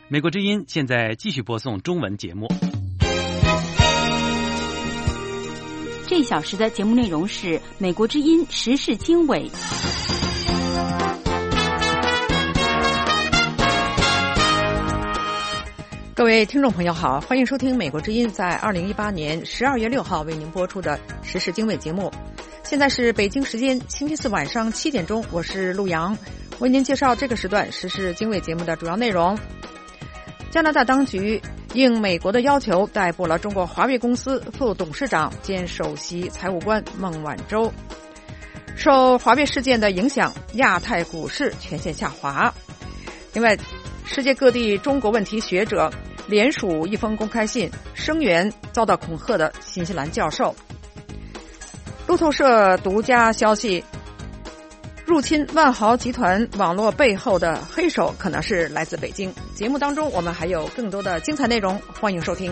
美国之音现在继续播送中文节目。 这一小时的节目内容是美国之音时事经纬。 各位听众朋友好，欢迎收听美国之音在2018年12月6号为您播出的时事经纬节目。现在是北京时间星期四晚上7点钟，我是陆阳，为您介绍这个时段时事经纬节目的主要内容。加拿大当局应美国的要求逮捕了中国华为公司副董事长兼首席财务官孟晚舟。受华为事件的影响，亚太股市全线下滑。另外，世界各地中国问题学者联署一封公开信，声援遭到恐吓的新西兰教授。路透社独家消息，入侵万豪集团网络背后的黑手可能是来自北京。节目当中我们还有更多的精彩内容，欢迎收听。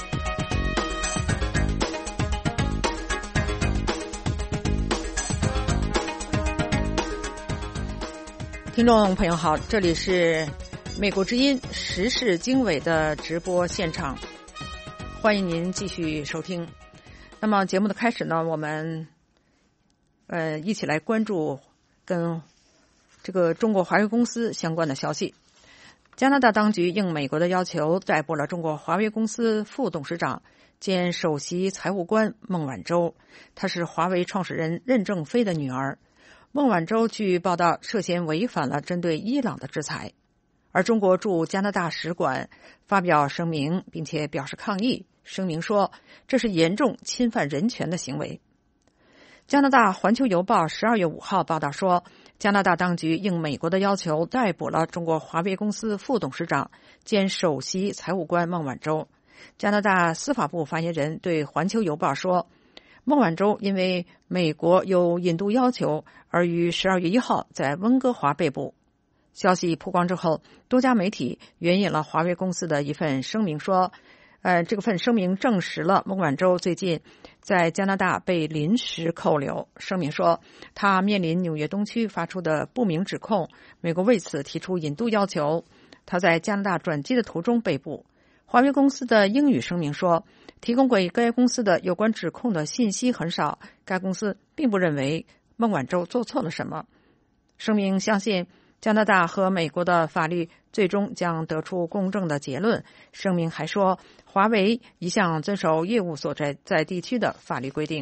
听众朋友好，这里是美国之音时事经纬的直播现场，欢迎您继续收听。那么节目的开始呢，我们一起来关注跟这个中国华为公司相关的消息。加拿大当局应美国的要求逮捕了中国华为公司副董事长兼首席财务官孟晚舟，她是华为创始人任正非的女儿。孟晚舟据报道涉嫌违反了针对伊朗的制裁，而中国驻加拿大使馆发表声明并且表示抗议，声明说这是严重侵犯人权的行为。加拿大环球邮报12月5号报道说，加拿大当局应美国的要求逮捕了中国华为公司副董事长兼首席财务官孟晚舟。加拿大司法部发言人对环球邮报说，孟晚舟因为美国有引渡要求而于12月1号在温哥华被捕。消息曝光之后，多家媒体援引了华为公司的一份声明说，这份声明证实了孟晚舟最近在加拿大被临时扣留。声明说，他面临纽约东区发出的不明指控，美国为此提出引渡要求。他在加拿大转机的途中被捕。华为公司的英语声明说，提供给该公司的有关指控的信息很少，该公司并不认为孟晚舟做错了什么。声明相信加拿大和美国的法律最终将得出公正的结论。声明还说，华为一向遵守业务所在地区的法律规定。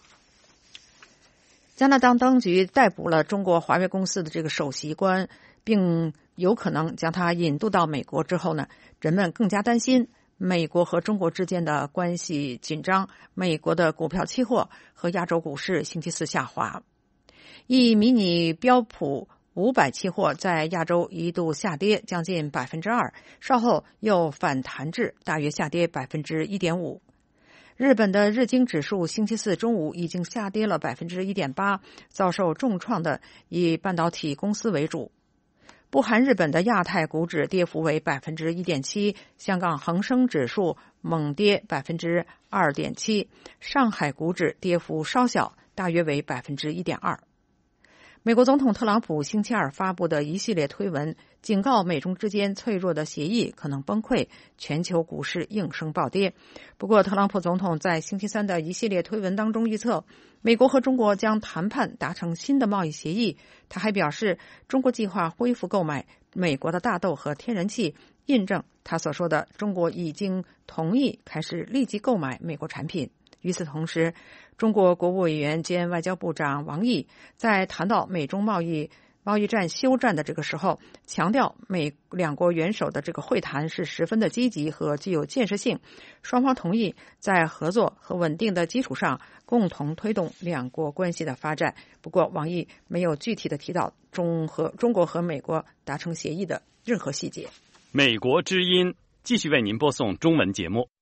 加拿大当局逮捕了中国华为公司的这个首席官，并有可能将他引渡到美国之后呢，人们更加担心美国和中国之间的关系紧张，美国的股票期货和亚洲股市星期四下滑。一迷你标普500期货在亚洲一度下跌将近 2%， 稍后又反弹至大约下跌 1.5%。 日本的日经指数星期四中午已经下跌了 1.8%， 遭受重创的以半导体公司为主。不含日本的亚太股指跌幅为 1.7%， 香港恒生指数猛跌 2.7%， 上海股指跌幅稍小，大约为 1.2%。美国总统特朗普星期二发布的一系列推文，警告美中之间脆弱的协议可能崩溃，全球股市应声暴跌。不过，特朗普总统在星期三的一系列推文当中预测，美国和中国将谈判达成新的贸易协议。他还表示，中国计划恢复购买美国的大豆和天然气，印证他所说的中国已经同意开始立即购买美国产品。与此同时，中国国务委员兼外交部长王毅在谈到美中贸易战休战的这个时候，强调美两国元首的这个会谈是十分的积极和具有建设性，双方同意在合作和稳定的基础上共同推动两国关系的发展。不过，王毅没有具体的提到中国和美国达成协议的任何细节。 美国之音继续为您播送中文节目。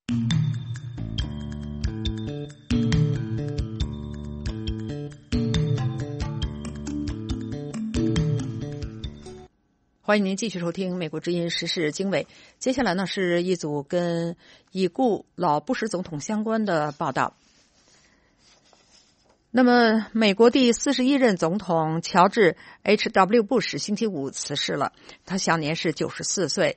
欢迎您继续收听美国之音时事经纬。接下来呢，是一组跟已故老布什总统相关的报道。那么，美国第41任总统乔治 H.W. 布什星期五辞世了，他享年是94岁。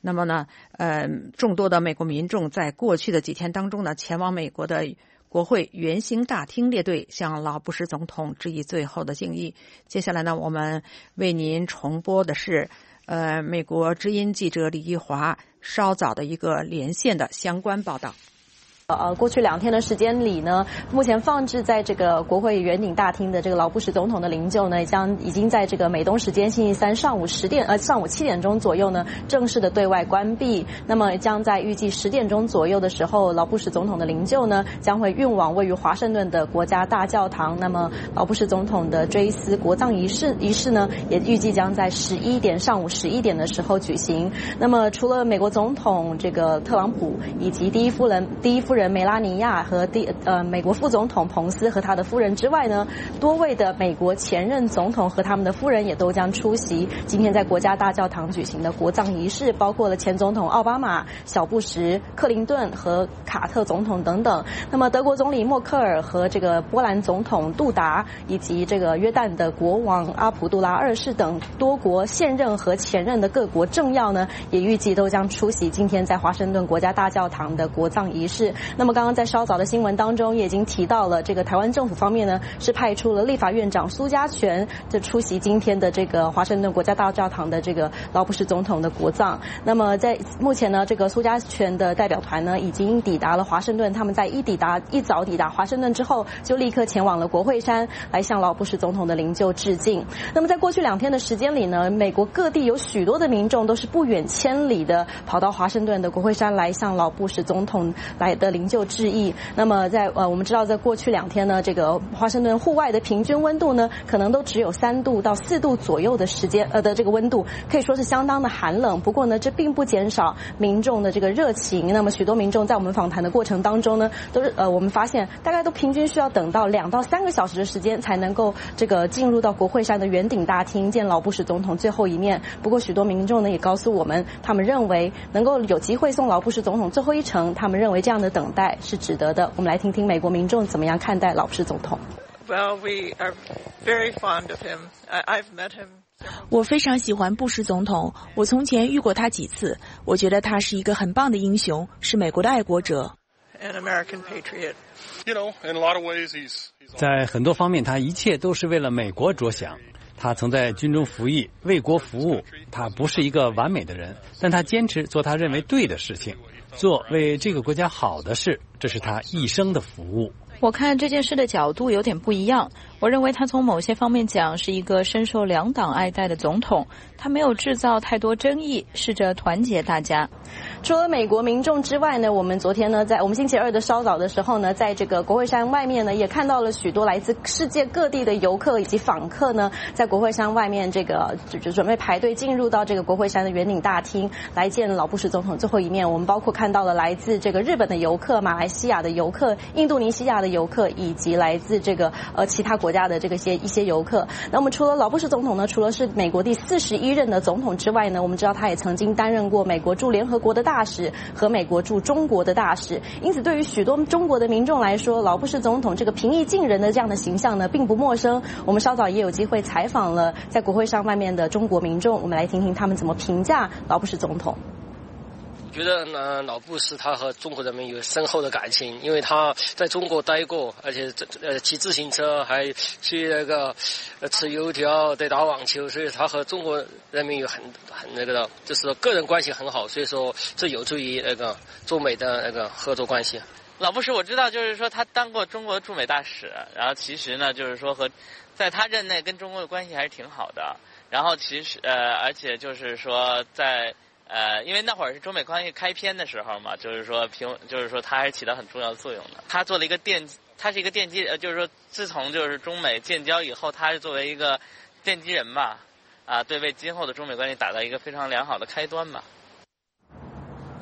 那么呢，众多的美国民众在过去的几天当中呢，前往美国的国会圆形大厅列队，向老布什总统致以最后的敬意。接下来呢，我们为您重播的是美国之音记者李一华稍早的一个连线的相关报道。 过去2天的时间里呢，目前放置在这个国会圆顶大厅的这个老布什总统的灵柩呢，已经在这个美东时间星期三上午7点钟左右呢，正式的对外关闭。那么将在预计10点钟左右的时候，老布什总统的灵柩呢，将会运往位于华盛顿的国家大教堂。那么老布什总统的追思国葬仪式呢，也预计将在上午11点的时候举行。那么除了美国总统这个特朗普以及第一夫人梅拉尼亚和美国副总统彭斯和他的夫人之外呢，多位的美国前任总统和他们的夫人也都将出席今天在国家大教堂举行的国葬仪式，包括了前总统奥巴马、小布什、克林顿和卡特总统等等。那么德国总理默克尔和这个波兰总统杜达以及这个约旦的国王阿卜杜拉2世等多国现任和前任的各国政要呢，也预计都将出席今天在华盛顿国家大教堂的国葬仪式。那么刚刚在稍早的新闻当中也已经提到了，这个台湾政府方面呢是派出了立法院长苏家全就出席今天的这个华盛顿国家大教堂的这个老布什总统的国葬。那么在目前呢，这个苏家全的代表团呢已经抵达了华盛顿，他们在一早抵达华盛顿之后，就立刻前往了国会山来向老布什总统的灵柩致敬。那么在过去2天的时间里呢，美国各地有许多的民众都是不远千里的跑到华盛顿的国会山来向老布什总统来的灵柩致意。那么我们知道在过去2天呢，这个华盛顿户外的平均温度呢，可能都只有3度到4度左右的这个温度，可以说是相当的寒冷。不过呢，这并不减少民众的这个热情。那么许多民众在我们访谈的过程当中呢，都是我们发现大概都平均需要等到2到3个小时的时间才能够这个进入到国会山的圆顶大厅见老布什总统最后一面。不过许多民众呢也告诉我们，他们认为能够有机会送老布什总统最后一程，他们认为这样的等待是值得的。我们来听听美国民众怎么样看待老布什总统。 Well, we are very fond of him. I've met him. 我非常喜欢布什总统，我从前遇过他几次，我觉得他是一个很棒的英雄，是美国的爱国者。 An American patriot. You know, in a lot of ways, he's 在很多方面，他一切都是为了美国着想。他曾在军中服役，为国服务。他不是一个完美的人，但他坚持做他认为对的事情，做为这个国家好的事，这是他一生的服务。 我看这件事的角度有点不一样，我认为他从某些方面讲是一个深受2党爱戴的总统，他没有制造太多争议，试着团结大家。 除了美国民众之外呢，我们昨天呢，在我们星期二的稍早的时候呢，在这个国会山外面呢，也看到了许多来自世界各地的游客以及访客呢，在国会山外面这个就准备排队进入到这个国会山的圆顶大厅来见老布什总统最后一面。我们包括看到了来自这个日本的游客、马来西亚的游客、印度尼西亚的游客，以及来自这个其他国家的这个一些游客。那我们除了老布什总统呢，除了是美国第41任的总统之外呢，我们知道他也曾经担任过美国驻联合国的大使和美国驻中国的大使。因此对于许多中国的民众来说，老布什总统这个平易近人的这样的形象呢并不陌生。我们稍早也有机会采访了在国会上外面的中国民众，我们来听听他们怎么评价老布什总统。 觉得呢，老布什他和中国人民有深厚的感情，因为他在中国待过，而且骑自行车，还去那个吃油条、对打网球，所以他和中国人民有很那个的，就是个人关系很好，所以说这有助于那个中美的那个合作关系。 老布什我知道，就是说他当过中国驻美大使，然后其实呢，就是说在他任内跟中国的关系还是挺好的。然后其实而且就是说因为那会儿是中美关系开篇的时候嘛，就是说他还是起到很重要的作用的。他做了一个他是一个奠基，就是说自从就是中美建交以后，他是作为一个奠基人吧，对为今后的中美关系打造一个非常良好的开端吧。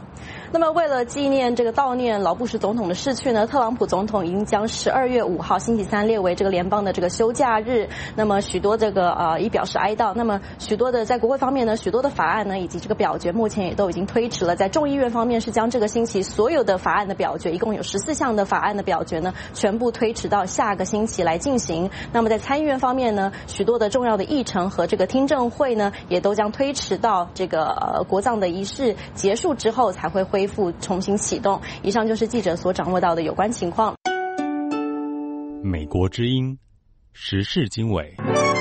那么为了纪念这个悼念老布什总统的逝去呢，特朗普总统已经将12月5号星期三列为这个联邦的这个休假日。那么许多这个以表示哀悼。那么许多的在国会方面呢，许多的法案呢以及这个表决目前也都已经推迟了。在众议院方面是将这个星期所有的法案的表决，一共有14项的法案的表决呢，全部推迟到下个星期来进行。那么在参议院方面呢，许多的重要的议程和这个听证会呢，也都将推迟到这个国葬的仪式结束之后才会恢复重新启动。以上就是记者所掌握到的有关情况。 美国之音，时事经纬。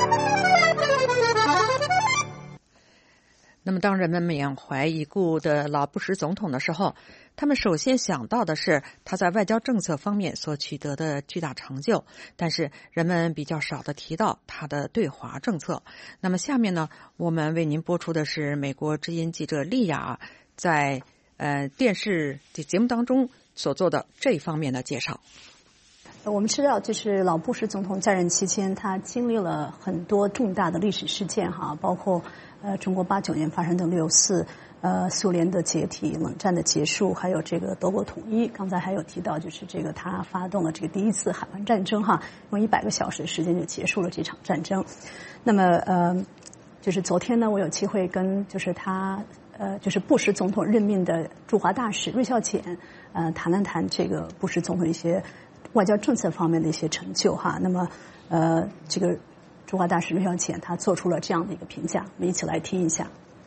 那么当人们缅怀已故的老布什总统的时候，他们首先想到的是他在外交政策方面所取得的巨大成就，但是人们比较少的提到他的对华政策。那么下面呢，我们为您播出的是美国之音记者丽雅在电视节目当中所做的这方面的介绍。 我们知道，就是老布什总统在任期间，他经历了很多重大的历史事件哈，包括中国89年发生的6·4，苏联的解体、冷战的结束，还有这个德国统一。刚才还有提到，就是这个他发动了这个第一次海湾战争哈，用100个小时的时间就结束了这场战争。那么就是昨天呢，我有机会跟就是他就是布什总统任命的驻华大使芮孝俭谈了谈这个布什总统一些外交政策方面的一些成就哈。那么这个驻华大使芮孝俭他做出了这样的一个评价，我们一起来听一下。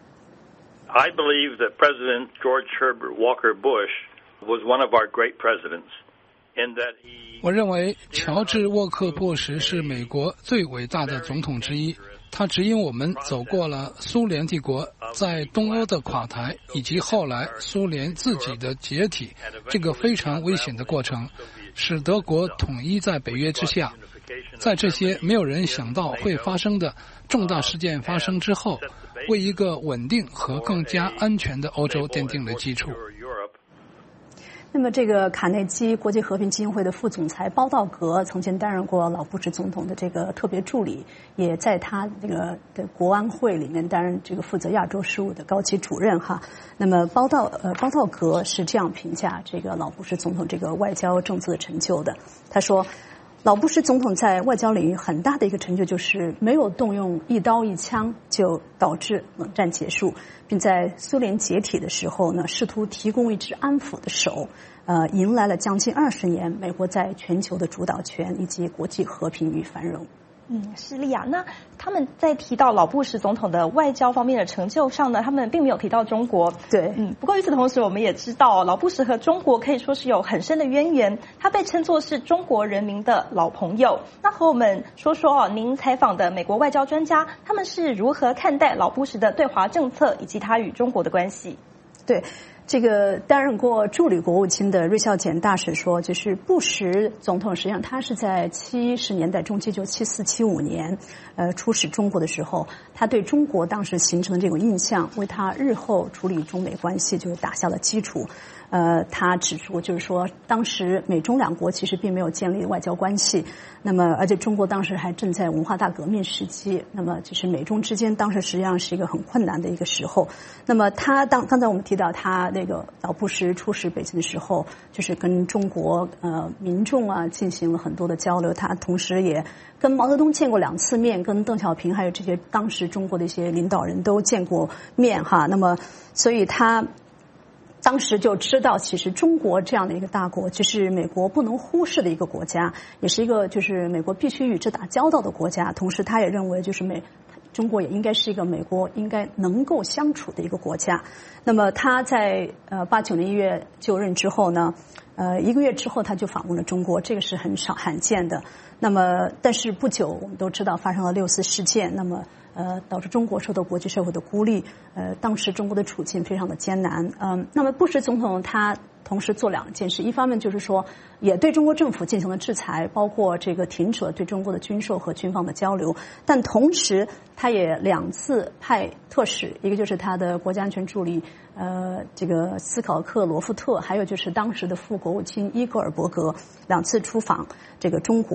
I believe that President George Herbert Walker Bush was one of our great presidents in that he 我认为乔治·沃克·布什是美国最伟大的总统之一，他指引我们走过了苏联帝国在东欧的垮台，以及后来苏联自己的解体这个非常危险的过程，使德国统一在北约之下。在这些没有人想到会发生的重大事件发生之后，为一个稳定和更加安全的欧洲奠定了基础。 那么这个卡内基国际和平基金会的副总裁包道格曾经担任过老布什总统的这个特别助理，也在他这个的国安会里面担任这个负责亚洲事务的高级主任哈。那么包道格是这样评价这个老布什总统这个外交政策的成就的。他说，老布什总统在外交领域很大的一个成就就是没有动用一刀一枪就导致冷战结束，并在苏联解体的时候呢，试图提供一只安抚的手，迎来了将近20年美国在全球的主导权以及国际和平与繁荣。 是丽亚。那他们在提到老布什总统的外交方面的成就上呢，他们并没有提到中国。 对， 不过与此同时，我们也知道老布什和中国可以说是有很深的渊源，他被称作是中国人民的老朋友。那和我们说说您采访的美国外交专家，他们是如何看待老布什的对华政策以及他与中国的关系？ 对。这个担任过助理国务卿的芮孝俭大使说，就是布什总统实际上他是在70年代中期，就74、75年，出使中国的时候，他对中国当时形成的这种印象，为他日后处理中美关系就是打下了基础。他指出，就是说，当时美中两国其实并没有建立外交关系，那么而且中国当时还正在文化大革命时期，那么就是美中之间当时实际上是一个很困难的一个时候。那么他刚才我们提到他那个老布什出使北京的时候，就是跟中国民众啊进行了很多的交流，他同时也跟毛泽东见过2次面，跟邓小平还有这些当时中国的一些领导人都见过面哈。那么所以他当时就知道，其实中国这样的一个大国，就是美国不能忽视的一个国家，也是一个就是美国必须与之打交道的国家。同时，他也认为就是中国也应该是一个美国应该能够相处的一个国家。那么他在89年1月就任之后呢，1个月之后他就访问了中国，这个是很罕见的。那么但是不久我们都知道发生了6·4事件，那么导致中国受到国际社会的孤立，当时中国的处境非常的艰难。那么布什总统他同时做2件事，一方面就是说也对中国政府进行了制裁，包括这个停止了对中国的军售和军方的交流，但同时他也2次派特使，一个就是他的国家安全助理这个斯考克罗夫特，还有就是当时的副国务卿伊戈尔伯格，2次出访这个中国。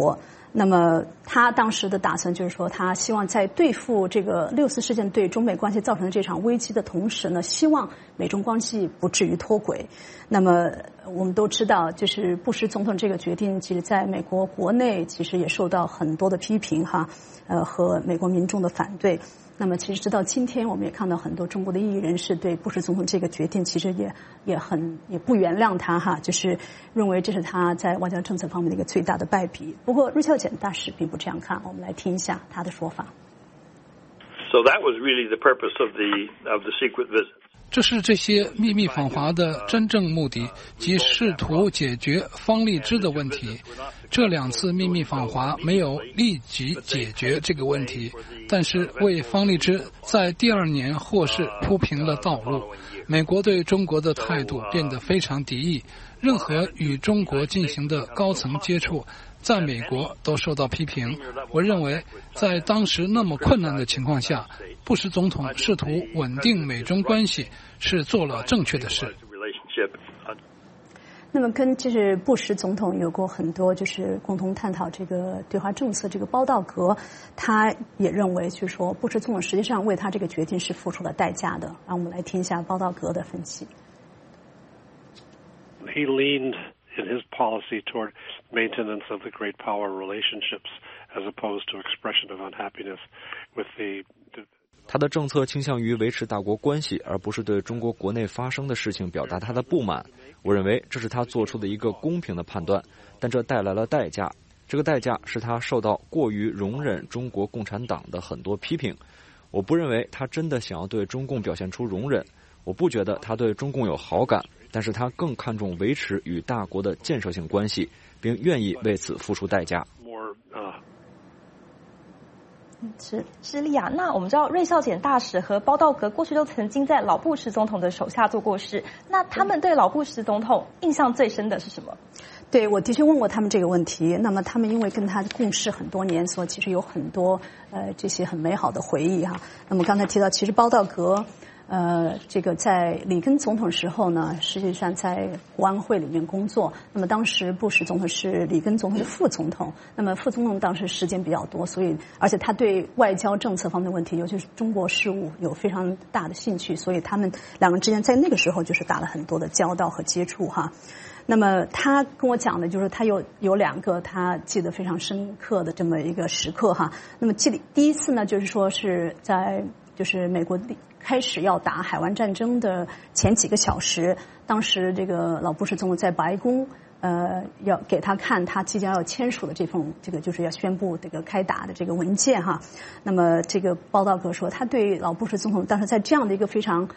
那么他当时的打算就是说，他希望在对付这个6·4事件对中美关系造成的这场危机的同时呢，希望美中关系不至于脱轨。那么我们都知道，就是布什总统这个决定，其实在美国国内其实也受到很多的批评哈，和美国民众的反对。那么其实直到今天，我们也看到很多中国的异议人士对布什总统这个决定其实也不原谅他哈，就是认为这是他在外交政策方面的一个最大的败笔。不过瑞孝简大使并不这样看，我们来听一下他的说法。 So that was really the purpose of the secret visit. 这是这些秘密访华的真正目的，即试图解决方励之的问题。这2次秘密访华没有立即解决这个问题，但是为方励之在第2年获释铺平了道路。美国对中国的态度变得非常敌意，任何与中国进行的高层接触在美国都受到批评。我认为在当时那么困难的情况下，布什总统试图稳定美中关系是做了正确的事。 那么跟就是布什总统有过很多就是共同探讨这个对华政策，这个包道格他也认为就是说布什总统实际上为他这个决定是付出了代价的。让我们来听一下包道格的分析。 He leaned in his policy toward maintenance of the great power relationships as opposed to expression of unhappiness with the 他的政策倾向于维持大国关系，而不是对中国国内发生的事情表达他的不满。我认为这是他做出的一个公平的判断，但这带来了代价。这个代价是他受到过于容忍中国共产党的很多批评。我不认为他真的想要对中共表现出容忍，我不觉得他对中共有好感，但是他更看重维持与大国的建设性关系，并愿意为此付出代价。 是莉亚。那我们知道瑞孝简大使和包道格过去都曾经在老布什总统的手下做过事，那他们对老布什总统印象最深的是什么？ 对，我的确问过他们这个问题。那么他们因为跟他共事很多年，所以其实有很多这些很美好的回忆哈。那么刚才提到，其实包道格这个在里根总统时候呢，实际上在国安会里面工作。那么当时布什总统是里根总统的副总统，那么副总统当时时间比较多，所以而且他对外交政策方面的问题，尤其是中国事务有非常大的兴趣，所以他们2个之间在那个时候就是打了很多的交道和接触哈。那么他跟我讲的就是他有2个他记得非常深刻的这么一个时刻哈。那么第一次呢，就是说是在就是美国开始要打海湾战争的前几个小时，当时这个老布什总统在白宫要给他看他即将要签署的这个就是要宣布这个开打的这个文件哈。那么这个包道格说，他对老布什总统当时在这样的一个非常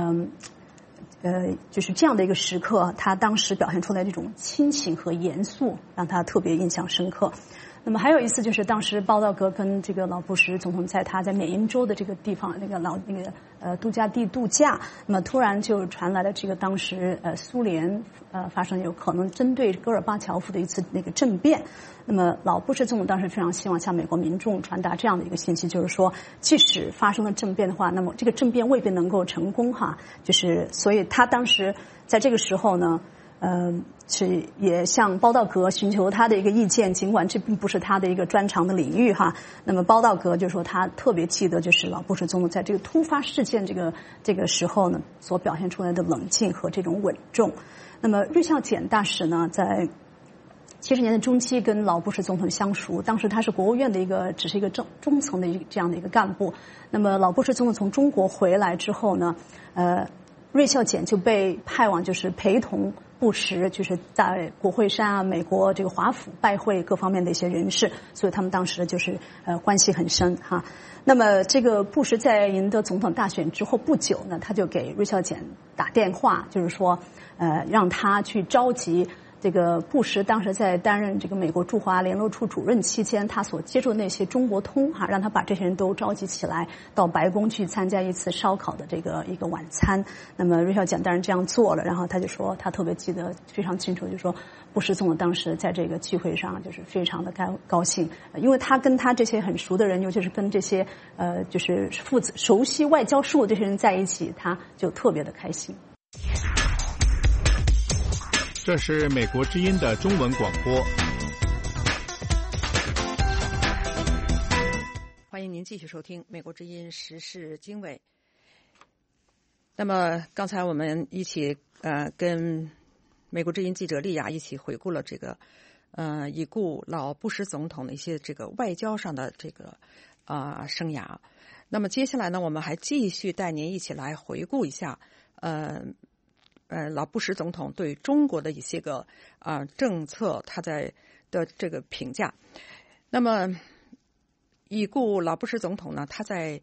就是这样的一个时刻，他当时表现出来这种亲情和严肃，让他特别印象深刻。那么还有一次就是当时包道格跟这个老布什总统在他在缅因州的这个地方度假地度假，那么突然就传来了这个当时苏联发生有可能针对戈尔巴乔夫的一次那个政变。那么老布什总统当时非常希望向美国民众传达这样的一个信息，就是说即使发生了政变的话，那么这个政变未必能够成功哈。就是所以他当时在这个时候呢是也向包道格寻求他的一个意见，尽管这并不是他的一个专长的领域哈。那么包道格就说他特别记得就是老布什总统在这个突发事件这个时候呢所表现出来的冷静和这种稳重。那么瑞孝简大使呢在70年代中期跟老布什总统相熟，当时他是国务院的只是一个中层的这样的一个干部。那么老布什总统从中国回来之后呢瑞孝简就被派往就是陪同布什，就是在国会山啊、美国这个华府拜会各方面的一些人士，所以他们当时就是关系很深哈。那么这个布什在赢得总统大选之后不久呢，他就给瑞孝简打电话，就是说让他去召集这个布什当时在担任这个美国驻华联络处主任期间，他所接触的那些中国通哈，让他把这些人都召集起来，到白宫去参加一次烧烤的一个晚餐。那么瑞孝简当然这样做了，然后他就说他特别记得非常清楚，就说布什总统当时在这个聚会上就是非常的高兴，因为他跟他这些很熟的人，尤其是跟这些就是熟悉外交事务这些人在一起，他就特别的开心。 这是美国之音的中文广播。 您继续收听《美国之音时事经纬》。那么刚才我们一起跟美国之音记者莉亚一起回顾了这个已故老布什总统的一些这个外交上的这个生涯。那么接下来呢，我们还继续带您一起来回顾一下老布什总统对中国的一些个政策他的这个评价。那么已故老布什总统呢，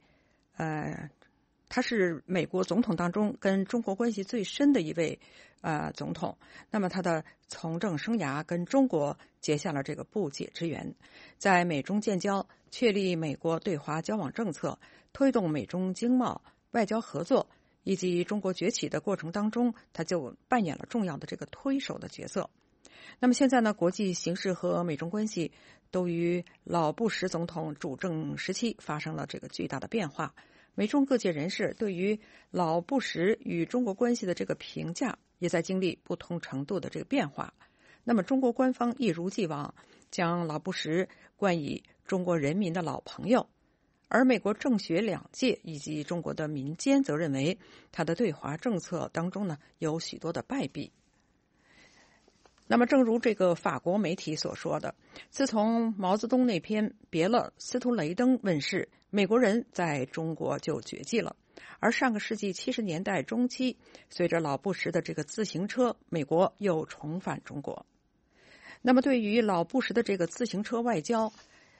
他是美国总统当中跟中国关系最深的一位总统。那么他的从政生涯跟中国结下了这个不解之缘，在美中建交、确立美国对华交往政策、推动美中经贸、外交合作以及中国崛起的过程当中，他就扮演了重要的这个推手的角色。那么现在呢，国际形势和美中关系都于老布什总统主政时期发生了这个巨大的变化。美中各界人士对于老布什与中国关系的这个评价也在经历不同程度的这个变化。那么中国官方一如既往将老布什冠以中国人民的老朋友，而美国政学两界以及中国的民间则认为他的对华政策当中呢有许多的败笔。那么正如这个法国媒体所说的，自从毛泽东那篇《别了，司徒雷登》问世，美国人在中国就绝迹了。而上个世纪70年代中期，随着老布什的这个自行车，美国又重返中国。那么对于老布什的这个自行车外交，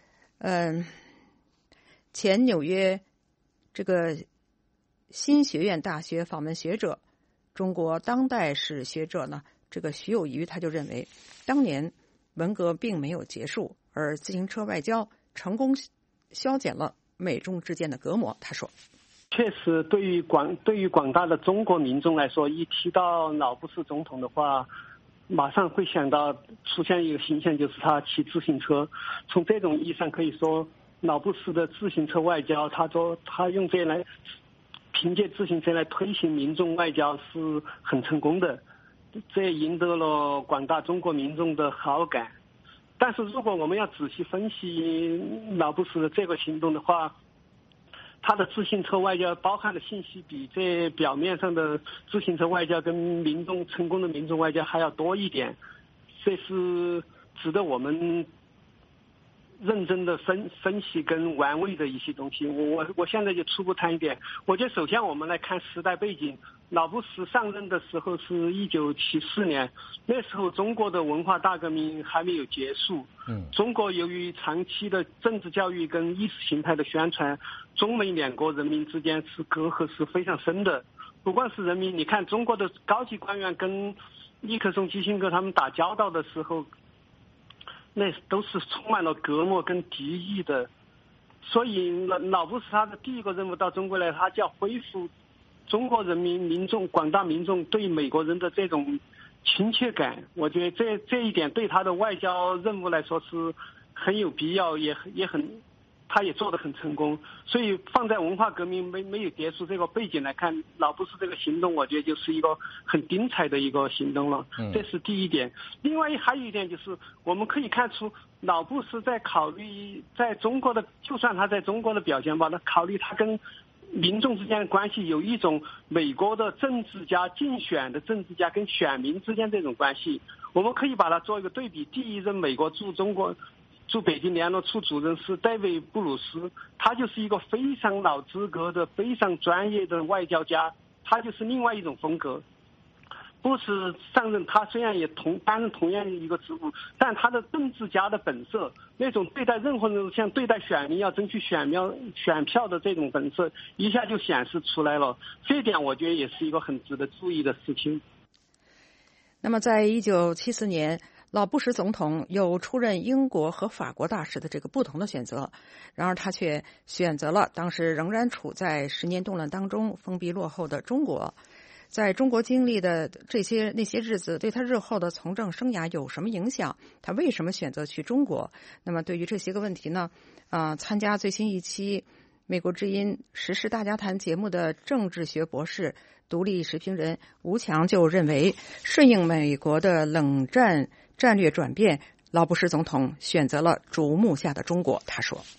前纽约这个新学院大学访问学者、中国当代史学者呢，这个徐有余他就认为，当年文革并没有结束，而自行车外交成功消减了美中之间的隔膜。他说， 确实对于广大的中国民众来说，一提到老布什总统的话，马上会想到出现一个形象，就是他骑自行车。从这种意义上可以说，老布什的自行车外交，他用这来凭借自行车来推行民众外交是很成功的，这也赢得了广大中国民众的好感。但是如果我们要仔细分析老布什的这个行动的话，他的自行车外交包含的信息比这表面上的自行车外交跟成功的民众外交还要多一点，这是值得我们认真的分析跟玩味的一些东西。我现在就初步谈一点。我觉得首先我们来看时代背景。老布什上任的时候是1974年，那时候中国的文化大革命还没有结束。中国由于长期的政治教育跟意识形态的宣传，中美两国人民之间是隔阂是非常深的。不光是人民，你看中国的高级官员跟尼克松、基辛格他们打交道的时候，那都是充满了隔膜跟敌意的。所以老布什他的第一个任务到中国来，他就要恢复中国人民广大民众对美国人的这种亲切感。我觉得这一点对他的外交任务来说是很有必要，他也做得很成功。所以放在文化革命没有结束这个背景来看，老布什这个行动我觉得就是一个很精彩的一个行动了。这是第一点。另外还有一点就是我们可以看出老布什在考虑在中国的，就算他在中国的表现吧，他考虑他跟民众之间的关系有一种美国的政治家竞选的政治家跟选民之间这种关系。我们可以把它做一个对比。第一任美国驻北京联络处主任是戴维·布鲁斯，他就是一个非常老资格的非常专业的外交家，他就是另外一种风格。布什上任，他虽然也担任同样一个职务，但他的政治家的本色，那种对待任何人像对待选民要争取选票的这种本色，一下就显示出来了。这一点我觉得也是一个很值得注意的事情。 那么在1974年，老布什总统有出任英国和法国大使的这个不同的选择，然而他却选择了当时仍然处在10年动乱当中封闭落后的中国。在中国经历的那些日子对他日后的从政生涯有什么影响？他为什么选择去中国？那么对于这些个问题呢，参加最新一期美国之音时事大家谈节目的政治学博士、独立时评人吴强就认为，顺应美国的冷战战略转变，老布什总统选择了瞩目下的中国。他说，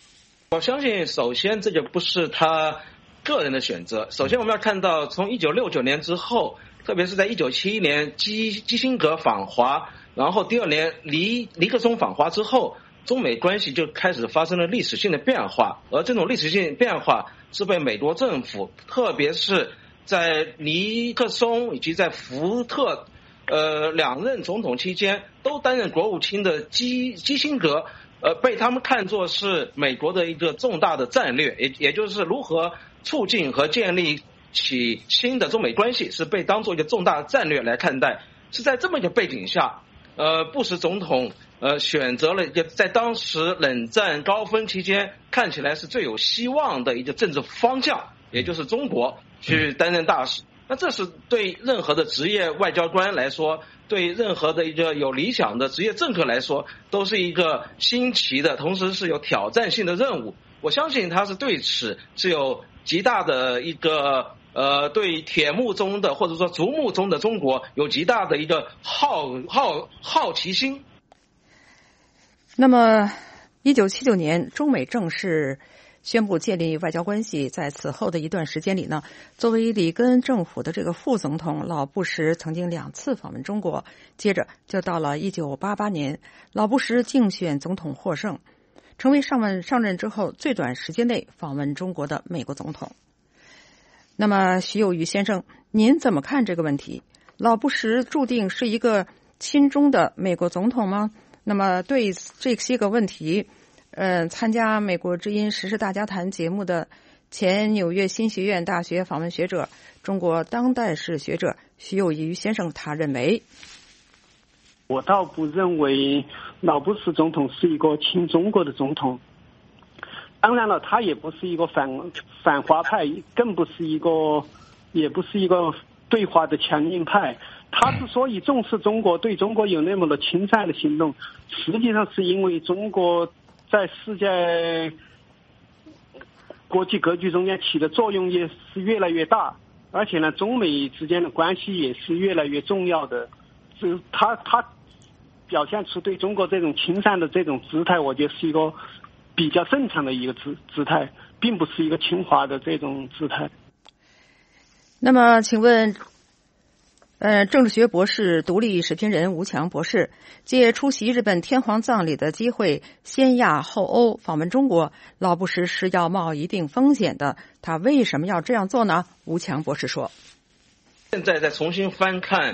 我相信，首先这就不是他个人的选择。首先，我们要看到，从1969年之后，特别是在1971年基辛格访华，然后第二年尼克松访华之后，中美关系就开始发生了历史性的变化。而这种历史性变化是被美国政府，特别是在尼克松以及在福特两任总统期间都担任国务卿的基辛格。被他们看作是美国的一个重大的战略，也就是如何促进和建立起新的中美关系，是被当作一个重大的战略来看待。是在这么一个背景下，布什总统选择了一个在当时冷战高峰期间看起来是最有希望的一个政治方向，也就是中国去担任大使。那这是对任何的职业外交官来说，对任何的一个有理想的职业政客来说，都是一个新奇的，同时是有挑战性的任务。我相信他是对此是有极大的一个对铁幕中的或者说竹幕中的中国有极大的一个好奇心。 那么1979年中美正式宣布建立外交关系，在此后的一段时间里呢，作为里根政府的这个副总统，老布什曾经2次访问中国。接着就到了1988年，老布什竞选总统获胜，成为上任之后最短时间内访问中国的美国总统。那么徐有余先生，您怎么看这个问题？老布什注定是一个亲中的美国总统吗？那么对这些个问题，参加美国之音时事大家谈节目的前纽约新学院大学访问学者、中国当代史学者徐有余先生，他认为， 我倒不认为老布什总统是一个亲中国的总统。当然了，他也不是一个反华派，更不是一个，也不是一个对华的强硬派。他之所以重视中国，对中国有那么的亲善的行动，实际上是因为中国在世界国际格局中间起的作用也是越来越大，而且呢，中美之间的关系也是越来越重要的。他表现出对中国这种亲善的这种姿态，我觉得是一个比较正常的一个姿态，并不是一个亲华的这种姿态。 那么请问政治学博士、独立史评人吴强博士，借出席日本天皇葬礼的机会，先亚后欧访问中国，老布什是要冒一定风险的，他为什么要这样做呢？吴强博士说， 现在再重新翻看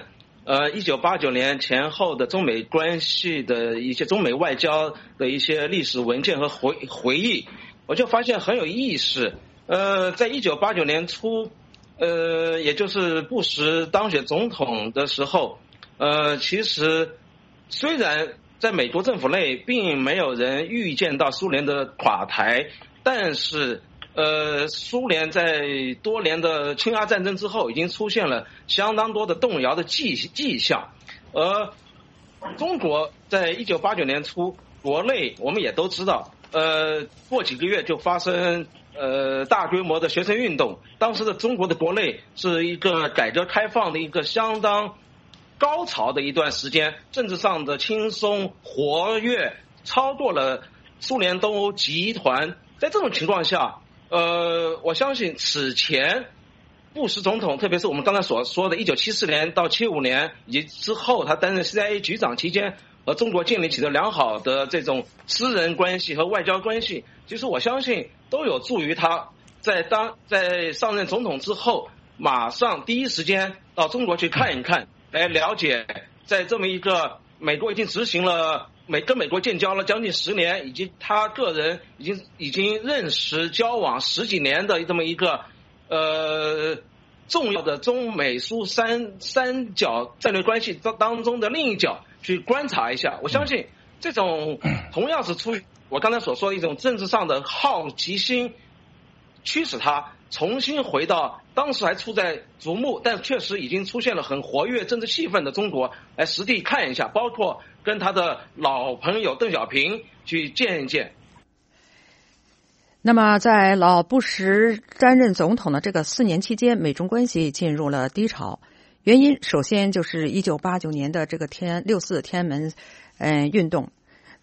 1989年前后的中美关系的一些中美外交的一些历史文件和回忆，我就发现很有意思。在1989年初，也就是布什当选总统的时候，其实虽然在美国政府内并没有人预见到苏联的垮台，但是苏联在多年的侵华战争之后，已经出现了相当多的动摇的迹象。而中国在1989年初，国内我们也都知道，过几个月就发生大规模的学生运动。当时的中国的国内是一个改革开放的一个相当高潮的一段时间，政治上的轻松活跃超过了苏联东欧集团。在这种情况下，我相信此前布什总统，特别是我们刚才所说的1974年到75年以及之后他担任 CIA 局长期间，和中国建立起的良好的这种私人关系和外交关系，其实我相信都有助于他在上任总统之后，马上第一时间到中国去看一看，来了解在这么一个美国已经执行了跟美国建交了将近10年，以及他个人已经认识交往10几年的这么一个重要的中美苏三角战略关系当中的另一角去观察一下。我相信这种同样是出于我刚才所说的一种政治上的好奇心，驱使他重新回到当时还处在瞩目但确实已经出现了很活跃政治气氛的中国来实地看一下，包括跟他的老朋友邓小平去见一见。 那么在老布什担任总统的这个4年期间，美中关系进入了低潮。原因首先就是1989年的这个6·4天安门运动。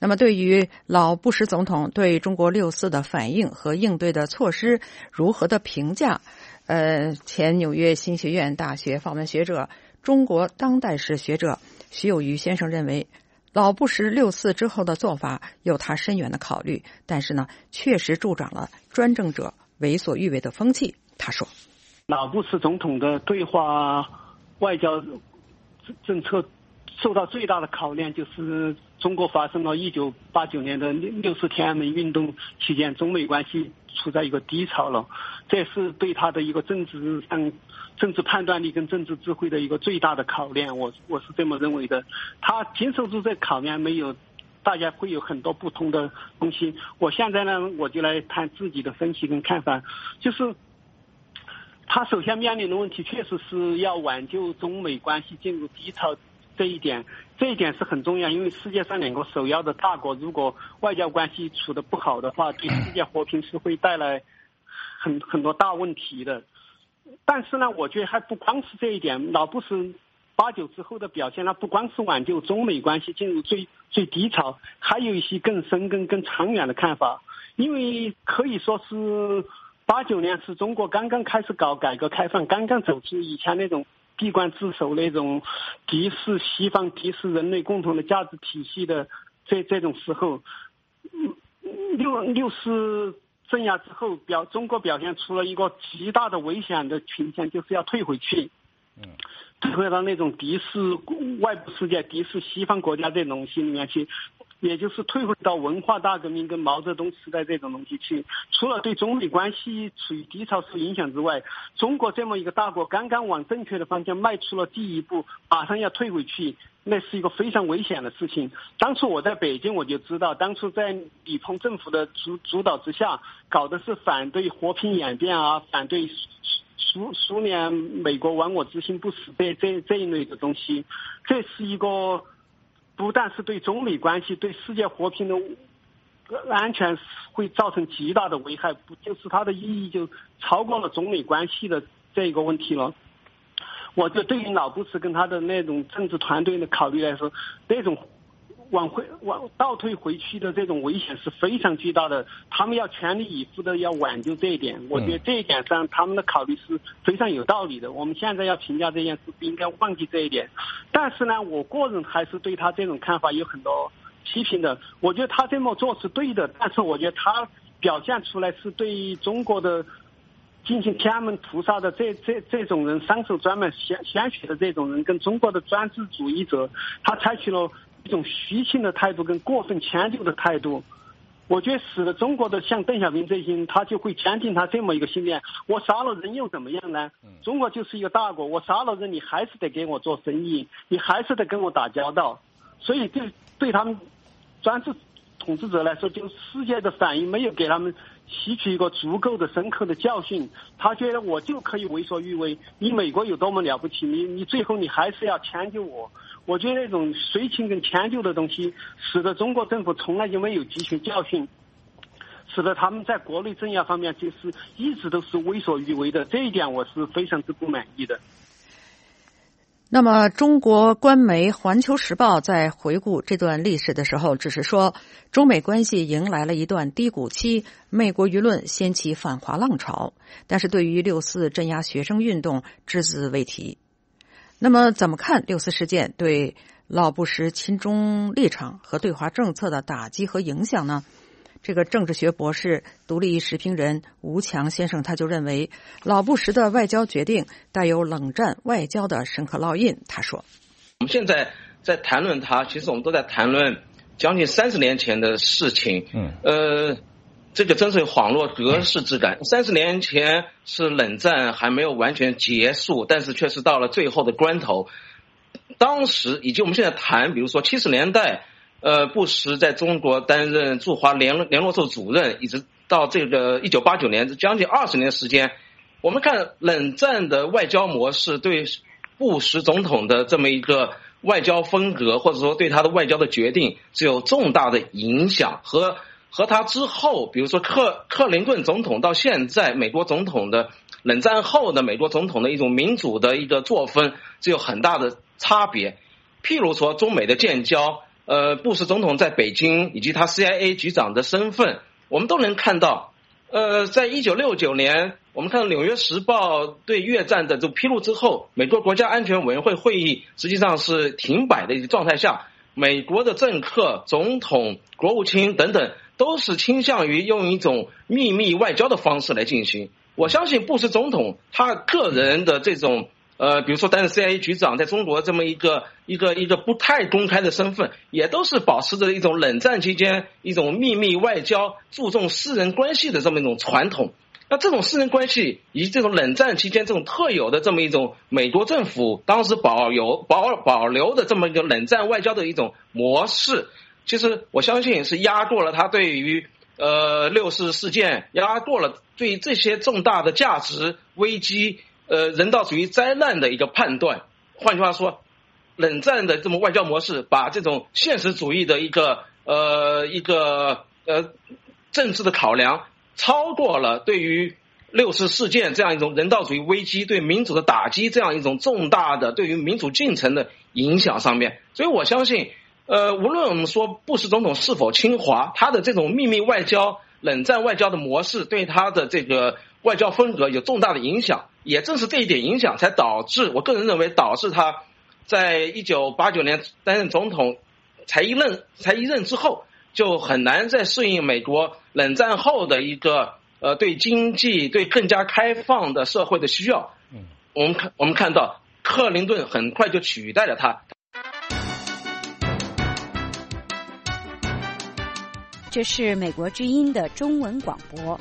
那么对于老布什总统对中国6·4的反应和应对的措施如何的评价，前纽约新学院大学访问学者、中国当代史学者徐有余先生认为，老布什6·4之后的做法有他深远的考虑，但是呢，确实助长了专政者为所欲为的风气。他说， 老布什总统的对华外交政策受到最大的考验，就是中国发生了1989年的60天安门运动期间，中美关系处在一个低潮了，这是对他的一个政治判断力跟政治智慧的一个最大的考验，我是这么认为的。他经受住这考验没有，大家会有很多不同的东西。我现在呢，我就来谈自己的分析跟看法，就是他首先面临的问题确实是要挽救中美关系进入低潮，这一点是很重要，因为世界上2个首要的大国如果外交关系处得不好的话，对世界和平是会带来很多大问题的。但是呢，我觉得还不光是这一点，老布什89之后的表现，他不光是挽救中美关系进入最低潮，还有一些更深更长远的看法。因为可以说是89年是中国刚刚开始搞改革开放，刚刚走出以前那种闭关自守那种敌视西方、敌视人类共同的价值体系的这种时候，60镇压之后，中国表现出了一个极大的危险的倾向，就是要退回去，退回到那种敌视外部世界、敌视西方国家这种东西里面去，也就是退回到文化大革命跟毛泽东时代这种东西去。除了对中美关系处于低潮受影响之外，中国这么一个大国刚刚往正确的方向迈出了第一步，马上要退回去，那是一个非常危险的事情。当初我在北京我就知道，当初在李鹏政府的主导之下，搞的是反对和平演变啊，反对苏联美国亡我之心不死这一类的东西。这是一个不但是对中美关系、对世界和平的安全会造成极大的危害，不就是它的意义就超过了中美关系的这个问题了。我觉得对于老布什跟他的那种政治团队的考虑来说，这种倒退回去的这种危险是非常巨大的，他们要全力以赴的要挽救这一点。我觉得这一点上他们的考虑是非常有道理的，我们现在要评价这件事不应该忘记这一点。但是呢，我个人还是对他这种看法有很多批评的。我觉得他这么做是对的，但是我觉得他表现出来是对中国的进行天安门屠杀的这种人，伤手专门鲜血的这种人，跟中国的专制主义者，他采取了一种虚情的态度跟过分迁就的态度，我觉得使得中国的像邓小平这些人，他就会坚定他这么一个信念：我杀了人又怎么样呢？中国就是一个大国，我杀了人，你还是得给我做生意，你还是得跟我打交道。所以对他们专制统治者来说，就世界的反应没有给他们吸取一个足够的深刻的教训，他觉得我就可以为所欲为，你美国有多么了不起，你最后你还是要迁就我。我觉得那种随情跟迁就的东西，使得中国政府从来就没有汲取教训，使得他们在国内镇压方面就是一直都是为所欲为的，这一点我是非常之不满意的。 那么中国官媒《环球时报》在回顾这段历史的时候，只是说中美关系迎来了一段低谷期，美国舆论掀起反华浪潮，但是对于6·4镇压学生运动只字未提。那么怎么看6·4事件对老布什亲中立场和对华政策的打击和影响呢？这个政治学博士、独立时评人吴强先生他就认为，老布什的外交决定带有冷战外交的深刻烙印。他说， 我们现在在谈论它，其实我们都在谈论将近30年前的事情。这个真是恍若隔世之感。30年前是冷战还没有完全结束，但是却是到了最后的关头。当时以及我们现在谈，比如说70年代，布什在中国担任驻华联络处主任，一直到这个1989年，将近20年的时间。我们看冷战的外交模式对布什总统的这么一个外交风格，或者说对他的外交的决定是有重大的影响，和他之后，比如说克林顿总统到现在美国总统的冷战后的美国总统的一种民主的一个作风是有很大的差别。譬如说中美的建交， 布什总统在北京以及他 CIA 局长的身份，我们都能看到，在1969年，我们看到《纽约时报》对越战的这披露之后，美国国家安全委员会会议实际上是停摆的一个状态下，美国的政客、总统、国务卿等等都是倾向于用一种秘密外交的方式来进行。我相信布什总统他个人的这种比如说担任 CIA 局长，在中国这么一个不太公开的身份，也都是保持着一种冷战期间一种秘密外交、注重私人关系的这么一种传统。那这种私人关系以及这种冷战期间这种特有的这么一种美国政府当时保留的这么一个冷战外交的一种模式，其实我相信是压过了他对于六四事件，压过了对这些重大的价值危机人道主义灾难的一个判断。换句话说，冷战的这么外交模式把这种现实主义的一个政治的考量超过了对于六四事件这样一种人道主义危机对民主的打击这样一种重大的对于民主进程的影响上面。所以我相信无论我们说布什总统是否亲华，他的这种秘密外交、冷战外交的模式对他的这个外交风格有重大的影响，也正是这一点影响才导致，我个人认为导致他在1989年担任总统才一任之后，就很难再适应美国冷战后的一个对经济、对更加开放的社会的需要。我们看到克林顿很快就取代了他。 这是美国之音的中文广播。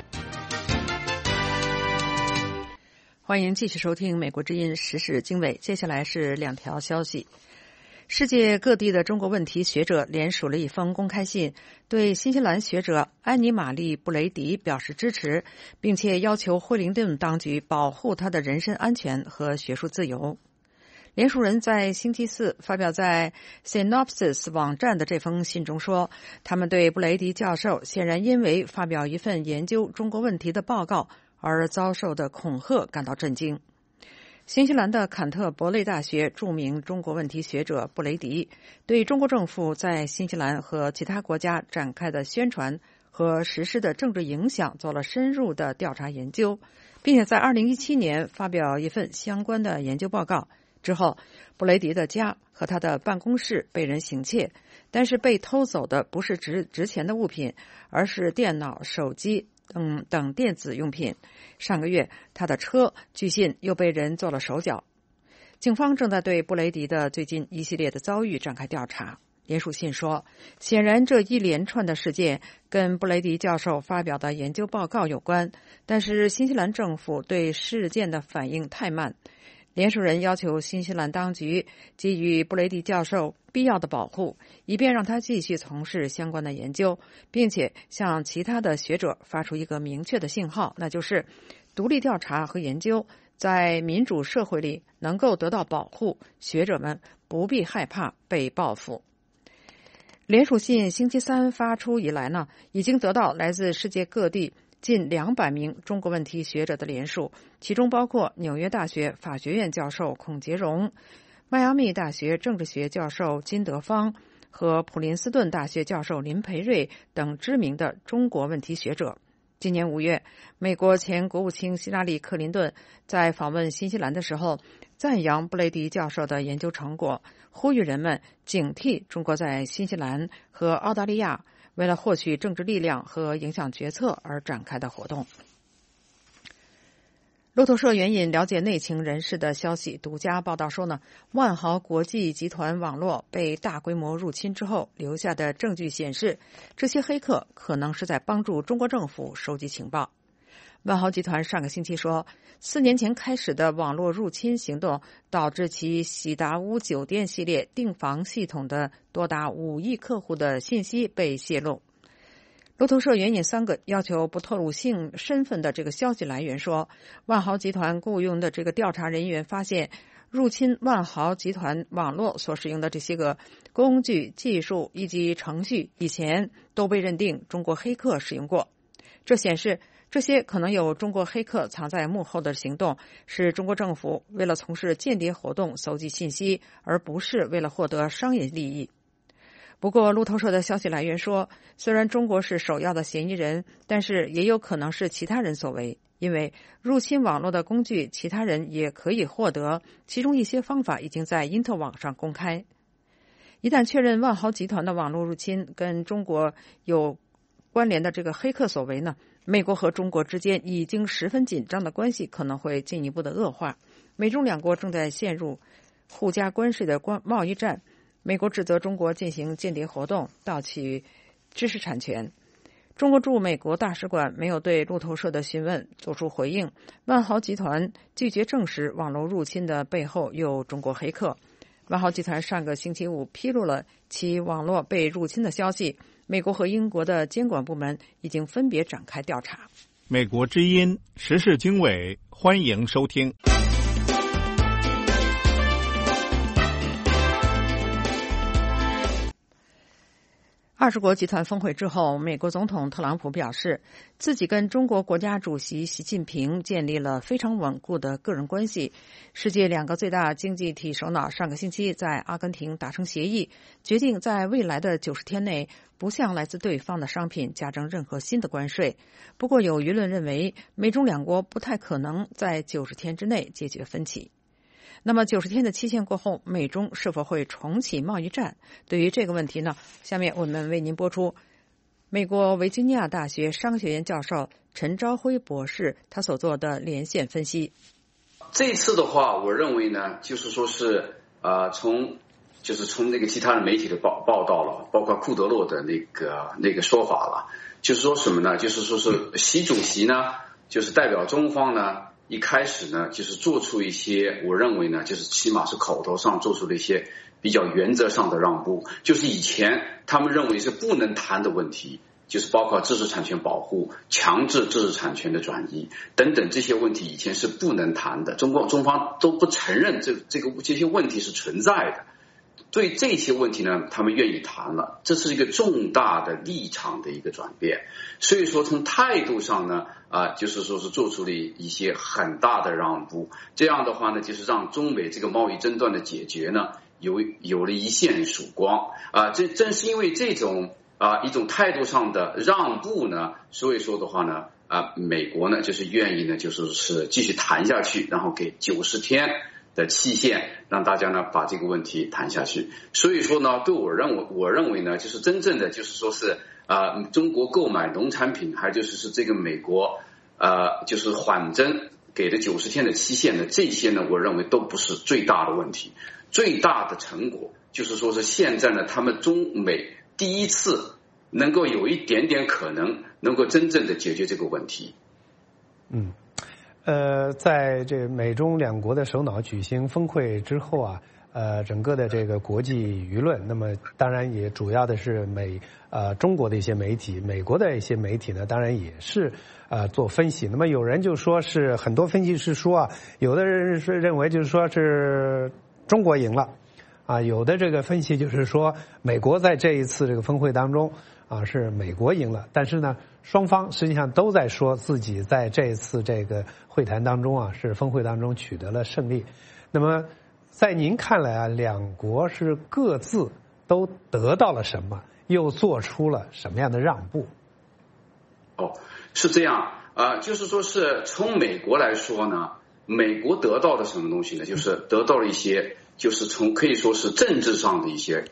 欢迎继续收听美国之音时事经纬。接下来是两条消息。世界各地的中国问题学者联署了一封公开信，对新西兰学者安妮玛丽·布雷迪表示支持，并且要求惠灵顿当局保护他的人身安全和学术自由。联署人在星期四发表在 Synopsis 网站的这封信中说，他们对布雷迪教授显然因为发表一份研究中国问题的报告而遭受的恐吓感到震惊。新西兰的坎特伯雷大学著名中国问题学者布雷迪对中国政府在新西兰和其他国家展开的宣传和实施的政治影响做了深入的调查研究，并且在2017年发表一份相关的研究报告。之后，布雷迪的家和他的办公室被人行窃，但是被偷走的不是值钱的物品，而是电脑、手机等电子用品。上个月，他的车据信又被人做了手脚。警方正在对布雷迪的最近一系列的遭遇展开调查。联署信说，显然这一连串的事件跟布雷迪教授发表的研究报告有关，但是新西兰政府对事件的反应太慢。联署人要求新西兰当局给予布雷迪教授必要的保护，以便让他继续从事相关的研究，并且向其他的学者发出一个明确的信号，那就是独立调查和研究在民主社会里能够得到保护，学者们不必害怕被报复。联署信星期三发出以来呢，已经得到来自世界各地近200名中国问题学者的联署，其中包括纽约大学法学院教授孔杰荣、迈阿密大学政治学教授金德芳和普林斯顿大学教授林培瑞等知名的中国问题学者。今年5月，美国前国务卿希拉里·克林顿在访问新西兰的时候，赞扬布雷迪教授的研究成果，呼吁人们警惕中国在新西兰和澳大利亚为了获取政治力量和影响决策而展开的活动。路透社援引了解内情人士的消息独家报道说呢，万豪国际集团网络被大规模入侵之后留下的证据显示，这些黑客可能是在帮助中国政府收集情报。万豪集团上个星期说，4年前开始的网络入侵行动导致其喜达屋酒店系列订房系统的多达5亿客户的信息被泄露。路透社援引3个要求不透露身份的这个消息来源说，万豪集团雇佣的这个调查人员发现，入侵万豪集团网络所使用的这些个工具、技术以及程序以前都被认定中国黑客使用过。这显示这些可能有中国黑客藏在幕后的行动是中国政府为了从事间谍活动搜集信息，而不是为了获得商业利益。 不过，路透社的消息来源说，虽然中国是首要的嫌疑人，但是也有可能是其他人所为，因为入侵网络的工具其他人也可以获得，其中一些方法已经在因特网上公开。一旦确认万豪集团的网络入侵跟中国有关联的这个黑客所为呢，美国和中国之间已经十分紧张的关系可能会进一步的恶化。美中两国正在陷入互加关税的贸易战，美国指责中国进行间谍活动，盗取知识产权。中国驻美国大使馆没有对路透社的询问做出回应。万豪集团拒绝证实网络入侵的背后有中国黑客。万豪集团上个星期五披露了其网络被入侵的消息，美国和英国的监管部门已经分别展开调查。 美国之音时事经纬，欢迎收听。 20国集团峰会之后，美国总统特朗普表示，自己跟中国国家主席习近平建立了非常稳固的个人关系。世界两个最大经济体首脑上个星期在阿根廷达成协议，决定在未来的90天内不向来自对方的商品加征任何新的关税。不过，有舆论认为，美中两国不太可能在90天之内解决分歧。那么90天的期限过后，美中是否会重启贸易战？对于这个问题呢，下面我们为您播出美国维吉尼亚大学商学院教授陈朝辉博士他所做的连线分析。 这次的话，我认为呢，就是说是从那个其他的媒体的报道了，包括库德洛的那个说法了，就是说什么呢？就是说是习主席呢，就是代表中方呢。一开始呢，就是做出一些，我认为呢，就是起码是口头上做出了一些比较原则上的让步，就是以前他们认为是不能谈的问题，就是包括知识产权保护、强制知识产权的转移等等这些问题，以前是不能谈的，中方都不承认这些问题是存在的。对这些问题呢，他们愿意谈了，这是一个重大的立场的一个转变。所以说从态度上呢，就是说是做出了一些很大的让步。这样的话呢，就是让中美这个贸易争端的解决呢，有了一线曙光。这正是因为这种一种态度上的让步呢，所以说的话呢，美国呢就是愿意呢，就是继续谈下去，然后给90天。的期限，让大家呢把这个问题谈下去。所以说呢，对我认为呢，就是真正的就是说是中国购买农产品，还有就是这个美国就是缓征给的90天的期限呢，这些呢，我认为都不是最大的问题。最大的成果就是说是现在呢，他们中美第一次能够有一点点可能能够真正的解决这个问题。 在这美中两国的首脑举行峰会之后啊，整个的这个国际舆论，那么当然也主要的是中国的一些媒体，美国的一些媒体呢，当然也是做分析。那么有人就说是很多分析师说啊，有的人是认为就是说是中国赢了有的这个分析就是说美国在这一次这个峰会当中是美国赢了，但是呢，双方实际上都在说自己在这一次这个会谈当中是峰会当中取得了胜利。那么在您看来两国是各自都得到了什么，又做出了什么样的让步？ 是这样就是说是从美国来说呢，美国得到的什么东西呢？就是得到了一些，就是可以说是政治上的一些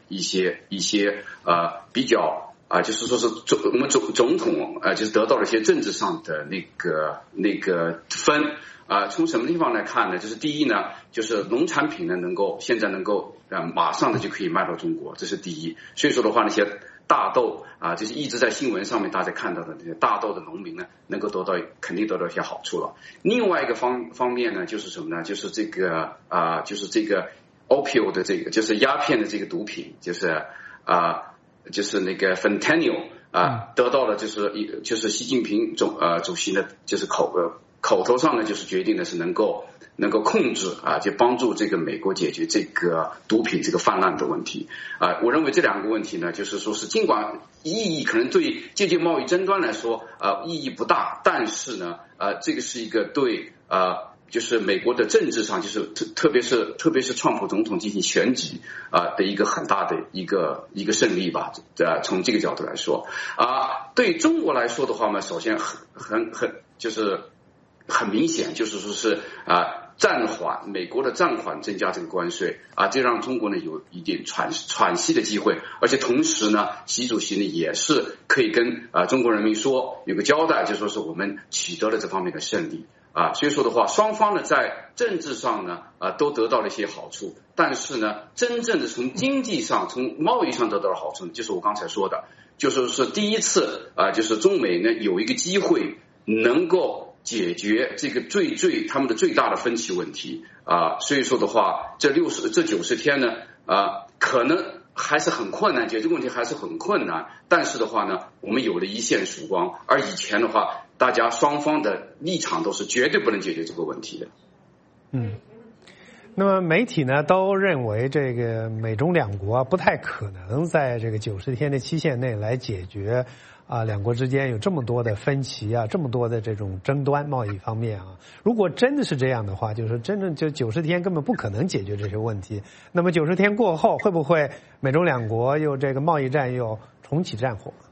比较。就是说是我们总统就是得到了一些政治上的那个分从什么地方来看呢？就是第一呢，就是农产品呢现在能够马上的就可以卖到中国，这是第一。所以说的话，那些大豆就是一直在新闻上面大家看到的这些大豆的农民呢，肯定得到一些好处了。另外一个方面呢，就是什么呢？就是这个就是这个 opioid 的这个就是鸦片的这个毒品，就是那个 fentanyl 得到了就是习近平主席呢，就是口头上呢就是决定的是能够控制就帮助这个美国解决这个毒品这个泛滥的问题我认为这两个问题呢，就是说是尽管意义可能对解决贸易争端来说意义不大，但是呢这个是一个对就是美国的政治上，就是特别是川普总统进行选举的一个很大的一个胜利吧。从这个角度来说对中国来说的话呢，首先就是很明显，就是说是美国的暂缓增加这个关税这让中国呢有一点喘息的机会，而且同时呢，习主席呢也是可以跟中国人民说有个交代，就说是我们取得了这方面的胜利所以说的话，双方呢在政治上呢都得到了一些好处，但是呢，真正的从经济上、从贸易上得到的好处呢，就是我刚才说的，就是是第一次就是中美呢有一个机会能够解决这个他们的最大的分歧问题所以说的话，这90天呢可能还是很困难，解决这个问题还是很困难，但是的话呢，我们有了一线曙光，而以前的话，大家双方的立场都是绝对不能解决这个问题的。 那么媒体呢都认为这个美中两国不太可能在这个90天的期限内来解决两国之间有这么多的分歧这么多的这种争端，贸易方面如果真的是这样的话，就是真正就90天根本不可能解决这些问题。那么90天过后，会不会美中两国又这个贸易战又重启战火？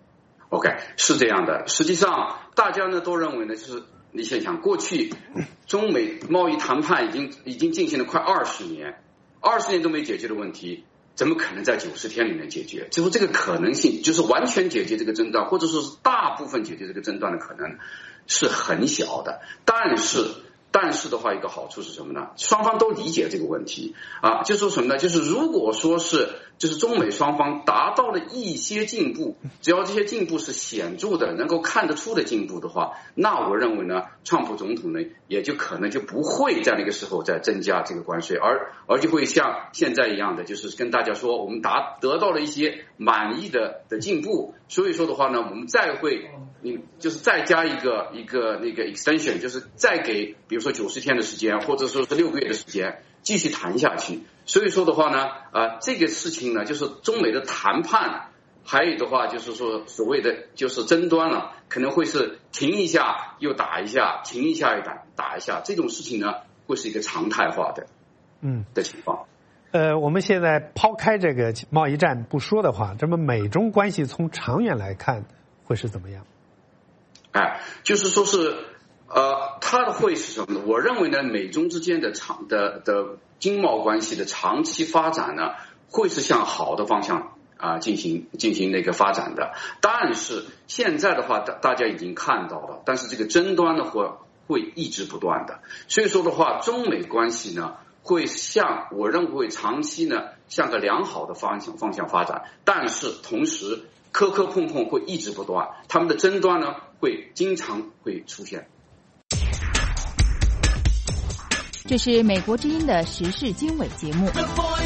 OK， 是这样的。实际上，大家呢都认为呢，就是你想想，过去中美贸易谈判已经进行了快20年，20年都没解决的问题，怎么可能在90天里面解决？就是这个可能性，就是完全解决这个争端，或者说是大部分解决这个争端的可能是很小的。但是的话，一个好处是什么呢？双方都理解这个问题就是说什么呢？就是如果说是就是中美双方达到了一些进步，只要这些进步是显著的，能够看得出的进步的话，那我认为呢，川普总统呢也就可能就不会在那个时候再增加这个关税，而就会像现在一样的，就是跟大家说我们得到了一些满意的进步，所以说的话呢，我们就是再加一个那个 extension， 就是再给比如说90天的时间，或者说是6个月的时间继续谈下去。所以说的话呢这个事情呢，就是中美的谈判，还有的话就是说所谓的就是争端了，可能会是停一下又打一下，停一下又打一下，这种事情呢会是一个常态化的情况。 我们现在抛开这个贸易战不说的话，这么美中关系从长远来看会是怎么样？ 就是说是它会是什么呢？我认为呢，美中之间的经贸关系的长期发展呢，会是向好的方向进行那个发展的。但是现在的话，大家已经看到了，但是这个争端呢会一直不断的。所以说的话，中美关系呢我认为会长期呢向个良好的方向发展，但是同时磕碰会一直不断，他们的争端呢会经常会出现。 这是美国之音的时事经纬节目。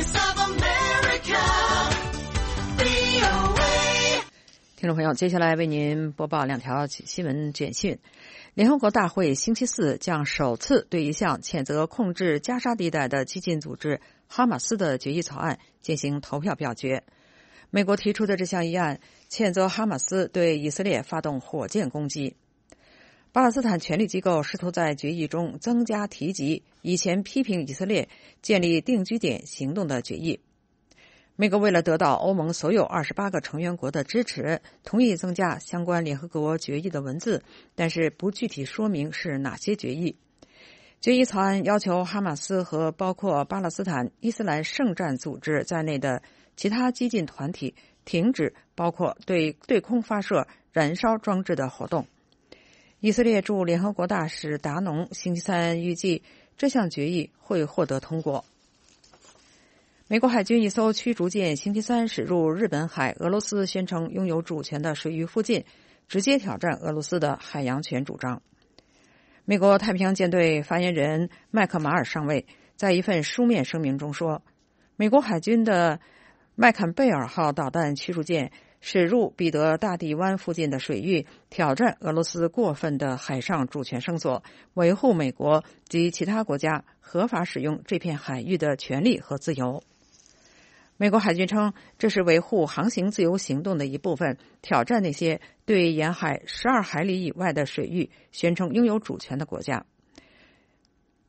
听众朋友，接下来为您播报2条新闻简讯。联合国大会星期4将首次对一项谴责控制加沙地带的激进组织哈马斯的决议草案进行投票表决。美国提出的这项议案谴责哈马斯对以色列发动火箭攻击。巴勒斯坦权力机构试图在决议中增加提及以前批评以色列建立定居点行动的决议。美国为了得到欧盟所有28个成员国的支持，同意增加相关联合国决议的文字，但是不具体说明是哪些决议。决议草案要求哈马斯和包括巴勒斯坦伊斯兰圣战组织在内的其他激进团体停止包括对空发射燃烧装置的活动。以色列驻联合国大使达农星期3预计这项决议会获得通过。美国海军一艘驱逐舰星期3驶入日本海俄罗斯宣称拥有主权的水域附近，直接挑战俄罗斯的海洋权主张。美国太平洋舰队发言人麦克马尔上尉在一份书面声明中说，美国海军的麦坎贝尔号导弹驱逐舰驶入彼得大帝湾附近的水域，挑战俄罗斯过分的海上主权声索，维护美国及其他国家合法使用这片海域的权利和自由。美国海军称，这是维护航行自由行动的一部分，挑战那些对沿海12海里以外的水域宣称拥有主权的国家。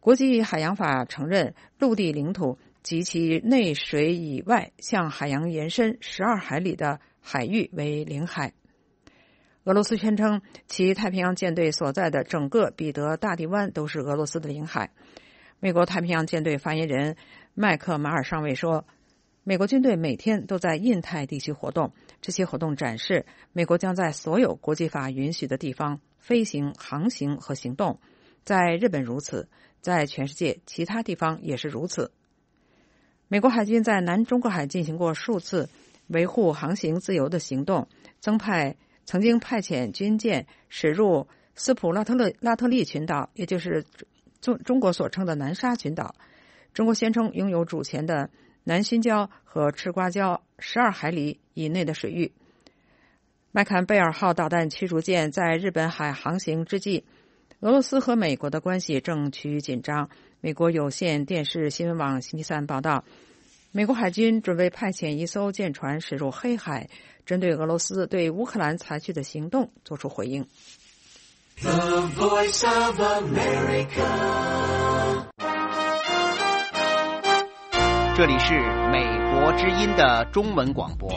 国际海洋法承认陆地领土及其内水以外向海洋延伸12海里的海域为领海。俄罗斯宣称其太平洋舰队所在的整个彼得大堤湾都是俄罗斯的领海。美国太平洋舰队发言人麦克马尔上尉说，美国军队每天都在印太地区活动，这些活动展示美国将在所有国际法允许的地方飞行、航行和行动，在日本如此，在全世界其他地方也是如此。美国海军在南中国海进行过数次维护航行自由的行动，曾经派遣军舰驶入斯普拉特利群岛，也就是中国所称的南沙群岛。中国宣称拥有主权的南勋礁和赤瓜礁12海里以内的水域。麦坎贝尔号导弹驱逐舰在日本海航行之际，俄罗斯和美国的关系正趋于紧张。美国有线电视新闻网星期三报道，美国海军准备派遣一艘舰船驶入黑海，针对俄罗斯对乌克兰采取的行动作出回应。 The Voice of America. 这里是美国之音的中文广播。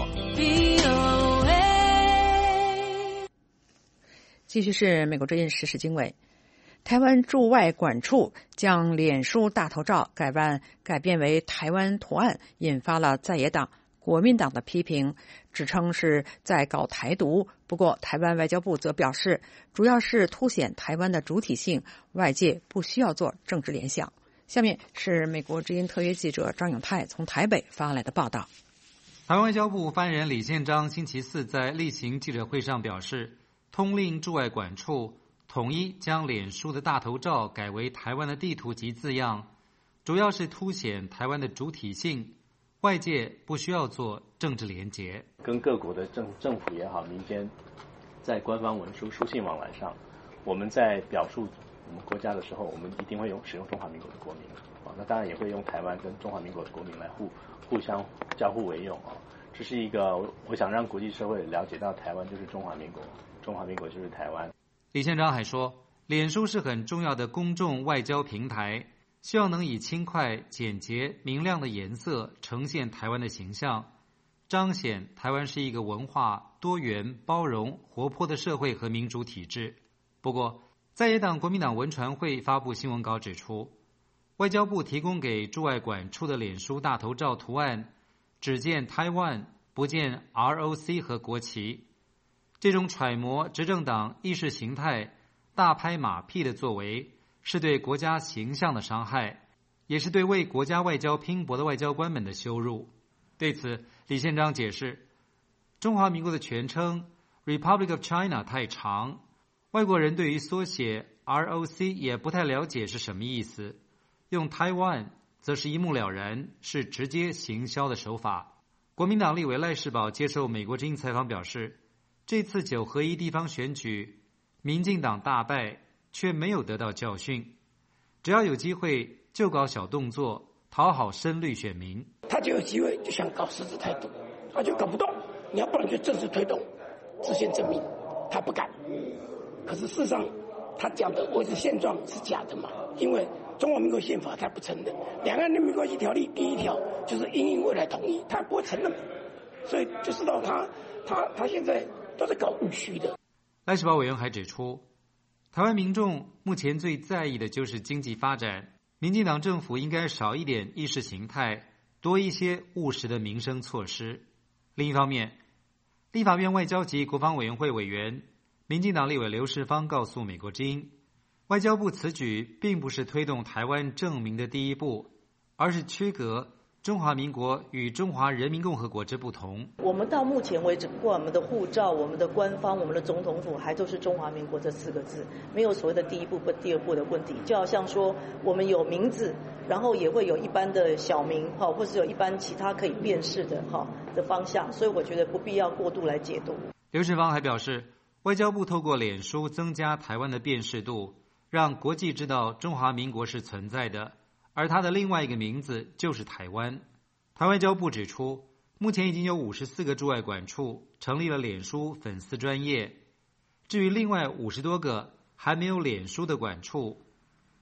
继续是美国之音时事经纬。台湾驻外管处将脸书大头照改变为台湾图案，引发了在野党国民党的批评，指称是在搞台独。不过台湾外交部则表示，主要是凸显台湾的主体性，外界不需要做政治联想。下面是美国之音特约记者张永泰从台北发来的报道。 台湾外交部发言人李宪章星期四在例行记者会上表示，通令驻外管处统一将脸书的大头照改为台湾的地图及字样，主要是凸显台湾的主体性，外界不需要做政治连结。 跟各国的政府也好，民间在官方文书书信往来上，我们在表述我们国家的时候，我们一定会使用中华民国的国名那当然也会用台湾跟中华民国的国名来互相交互为用这是一个我想让国际社会了解到台湾就是中华民国，中华民国就是台湾。 李宪章还说，脸书是很重要的公众外交平台，希望能以轻快、简洁、明亮的颜色呈现台湾的形象，彰显台湾是一个文化多元、包容、活泼的社会和民主体制。不过在野党国民党文传会发布新闻稿指出，外交部提供给驻外管处的脸书大头照图案只见台湾，不见 ROC 和国旗，这种揣摩执政党意识形态、大拍马屁的作为，是对国家形象的伤害，也是对为国家外交拼搏的外交官们的羞辱。对此，李宪章解释，中华民国的全称 Republic of China 太长，外国人对于缩写 ROC 也不太了解是什么意思，用 Taiwan 则是一目了然，是直接行销的手法。国民党立委赖士葆接受美国之音采访表示，这次9合1地方选举，民进党大败，却没有得到教训，只要有机会就搞小动作，讨好深绿选民。 他就有机会就想搞实质台独，他就搞不动，你要不然就正式推动制宪正名，他不敢。可是事实上他讲的维持现状是假的嘛，因为中华民国宪法他不承认，两岸人民关系条例第1条就是因应未来统一，他不会承认，所以就知道他现在都是搞务虚的。 赖士葆委员还指出，台湾民众目前最在意的就是经济发展，民进党政府应该少一点意识形态，多一些务实的民生措施。另一方面，立法院外交及国防委员会委员、民进党立委刘世芳告诉美国之音，外交部此举并不是推动台湾正名的第一步，而是区隔中华民国与中华人民共和国之不同。 我们到目前为止，不管我们的护照、我们的官方、我们的总统府，还都是中华民国这4个字，没有所谓的第1步或第2步的问题。就好像说我们有名字，然后也会有一般的小名，或是有一般其他可以辨识的方向，所以我觉得不必要过度来解读。 刘世芳还表示，外交部透过脸书增加台湾的辨识度，让国际知道中华民国是存在的，而它的另外一个名字就是台湾。台湾外交部指出，目前已经有54个驻外管处成立了脸书粉丝专页，至于另外50多个还没有脸书的管处，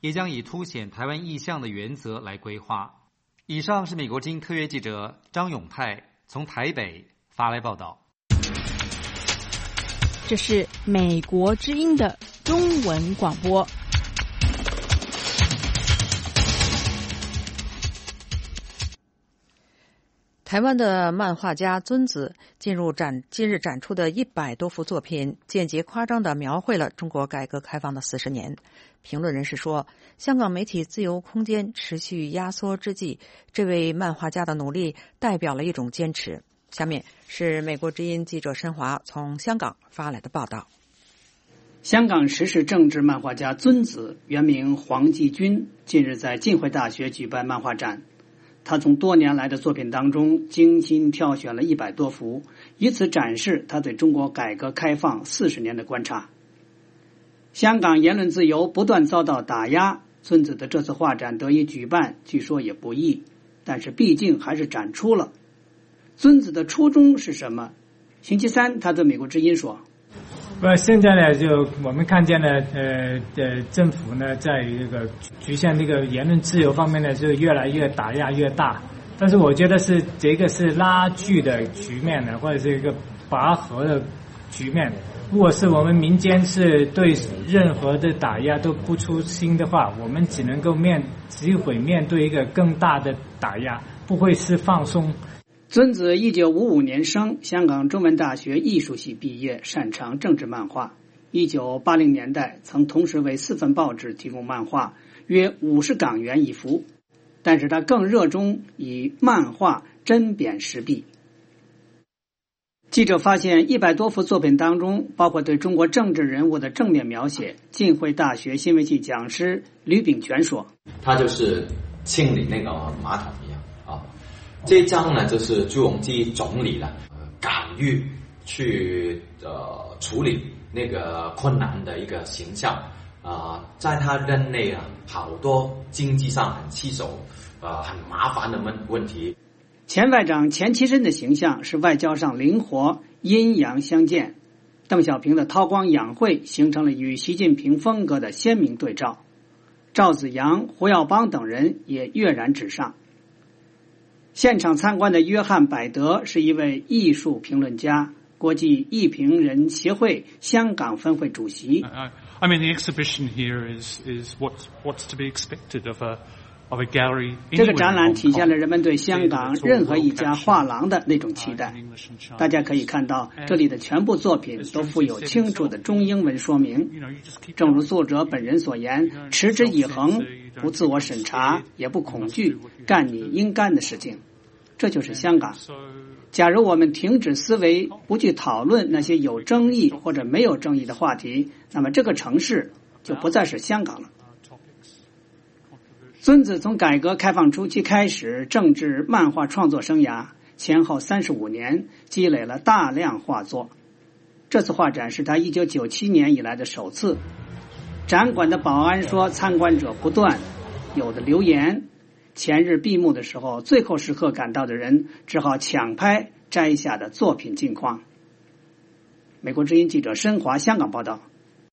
也将以凸显台湾意向的原则来规划。以上是美国之音特约记者张永泰从台北发来报道。 这是美国之音的中文广播。 台湾的漫画家尊子近日展出的100多幅作品，间接夸张地描绘了中国改革开放的40年。评论人士说，香港媒体自由空间持续压缩之际，这位漫画家的努力代表了一种坚持。下面是美国之音记者申华从香港发来的报道。 香港时事政治漫画家尊子，原名黄继军，近日在浸会大学举办漫画展。他从多年来的作品当中精心挑选了100多幅，以此展示他对中国改革开放40年的观察。香港言论自由不断遭到打压，尊子的这次画展得以举办，据说也不易，但是毕竟还是展出了。尊子的初衷是什么？星期三他对美国之音说， 现在呢，就我们看见了，政府呢，在这个局限这个言论自由方面呢，就越来越打压越大。但是我觉得这个是拉锯的局面呢，或者是一个拔河的局面。如果是我们民间是对任何的打压都不出心的话，我们只会面对一个更大的打压，不会是放松。 尊子1955年生，香港中文大学艺术系毕业，擅长政治漫画。1980年代曾同时为4份报纸提供漫画，约50港元一幅。但是他更热衷以漫画针砭时弊。记者发现100多幅作品当中，包括对中国政治人物的正面描写。浸会大学新闻系讲师吕炳全说， 他就是清理那个马桶一样啊。这一章呢，就是朱镕基总理呢，敢于去处理那个困难的一个形象在他任内啊，好多经济上很棘手很麻烦的问题。 前外长钱其琛的形象是外交上灵活，阴阳相间。邓小平的韬光养晦形成了与习近平风格的鲜明对照。赵紫阳、胡耀邦等人也跃然纸上。现场参观的约翰·百德是一位艺术评论家，国际艺评人协会香港分会主席。 I mean, the exhibition here is what's to be expected of a gallery. 这个展览体现了人们对香港任何一家画廊的那种期待。大家可以看到，这里的全部作品都附有清楚的中英文说明。正如作者本人所言，持之以恒，不自我审查，也不恐惧，干你应干的事情。这就是香港。假如我们停止思维，不去讨论那些有争议或者没有争议的话题，那么这个城市就不再是香港了。尊子从改革开放初期开始政治漫画创作生涯，前后35年，积累了大量画作。这次画展是他1997年以来的首次。展馆的保安说，参观者不断，有的留言。前日闭幕的时候，最后时刻赶到的人只好抢拍摘下的作品近况。美国之音记者申华香港报道。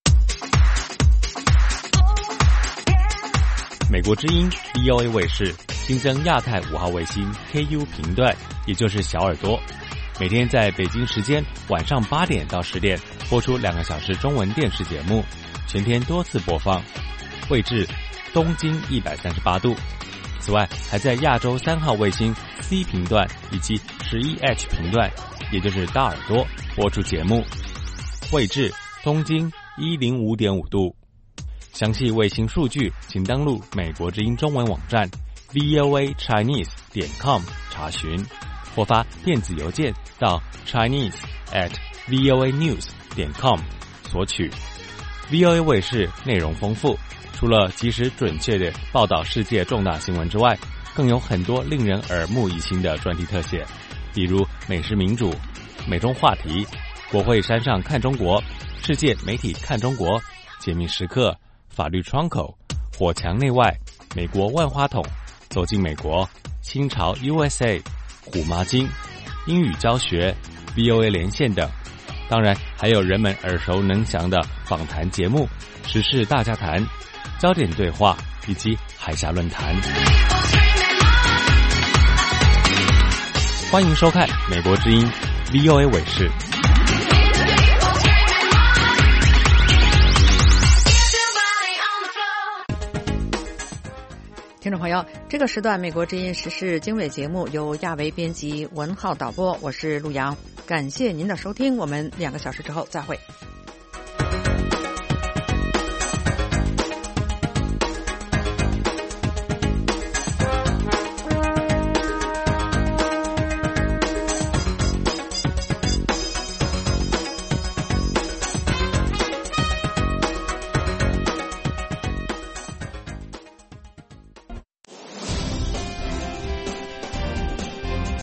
美国之音 VOA 卫视新增亚太5号卫星 KU 频段，也就是小耳朵，每天在北京时间晚上8点到10点播出2个小时中文电视节目，全天多次播放，位置东经138度。此外，还在亚洲3号卫星 C 频段以及11H 频段，也就是大耳朵播出节目，位置东经105.5度。详细卫星数据请登录美国之音中文网站 voachinese.com 查询，或发电子邮件到 chinese@voanews.com 索取。VOA 卫视内容丰富，除了及时准确地报道世界重大新闻之外，更有很多令人耳目一新的专题特写，比如美食民主、美中话题、国会山上看中国、世界媒体看中国、解密时刻、法律窗口、火墙内外、美国万花筒、走进美国、清朝 USA、虎妈经、英语教学、VOA 连线等。当然还有人们耳熟能详的访谈节目、时事大家谈、 焦点对话以及海峡论坛。欢迎收看美国之音 VOA 卫视。 听众朋友，这个时段美国之音时事经纬节目由亚维编辑，文浩导播，我是陆阳，感谢您的收听，我们2个小时之后再会。